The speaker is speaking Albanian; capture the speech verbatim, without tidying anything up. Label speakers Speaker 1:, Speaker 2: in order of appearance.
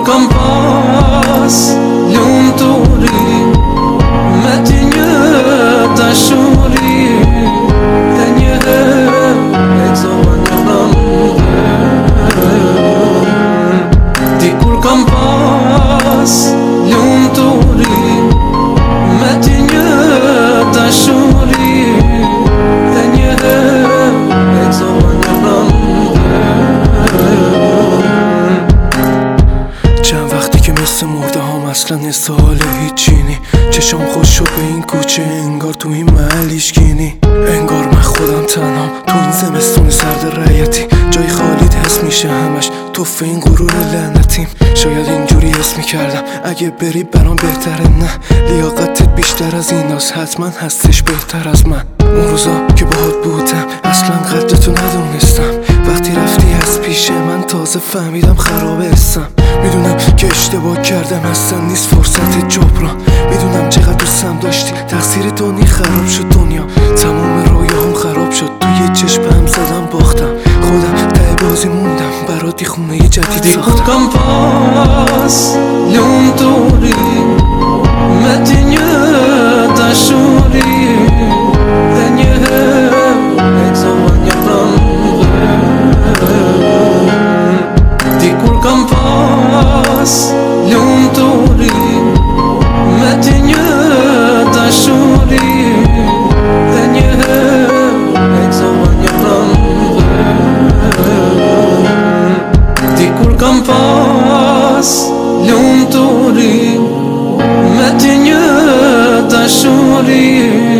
Speaker 1: kam pas lumturi me ti një dashuri, dhe njëherë e gëzova një pranë. Dikur kam pas lumturi me ti një dashuri, dhe njëherë e gëzova një pranë.
Speaker 2: چند وقتی که مثل مرده هم اصلا نیست حال هیچینی، چشام خوش شد به این کوچه انگار تو این محل هیچگینی، انگار من خودم تنهام تو این زمستون سرد رعیتی، جای خالیت حس میشه همش توفه این غرور لعنتیم. شاید اینجوری حس میکردم اگه بری برام بهتره، نه لیاقتت بیشتر از ایناست، حتما هستش بهتر از من. اون روزا که باهات بودم اصلا قدرتو ندونستم، وقتی رفتی از پیش من تازه فهمیدم خرابه هستم. میدونم که اشتباه کردم اصلا نیست فرصت جبران، میدونم چقدر دوستم داشتی تقصیر دنیا خراب شد دنیا، تمام رویاهم خراب شد توی چشم هم زدم باختم، خودم ته بازی موندم برات خونه جدید ساختم.
Speaker 1: Dikur kam pas lumturi me ti një dashuri, dhe njëherë e gëzova një pranë. Dikur kam pas lumturi me ti një dashuri, dhe njëherë e gëzova një pranë. Dikur kam pas lumturi me ti një dashuri,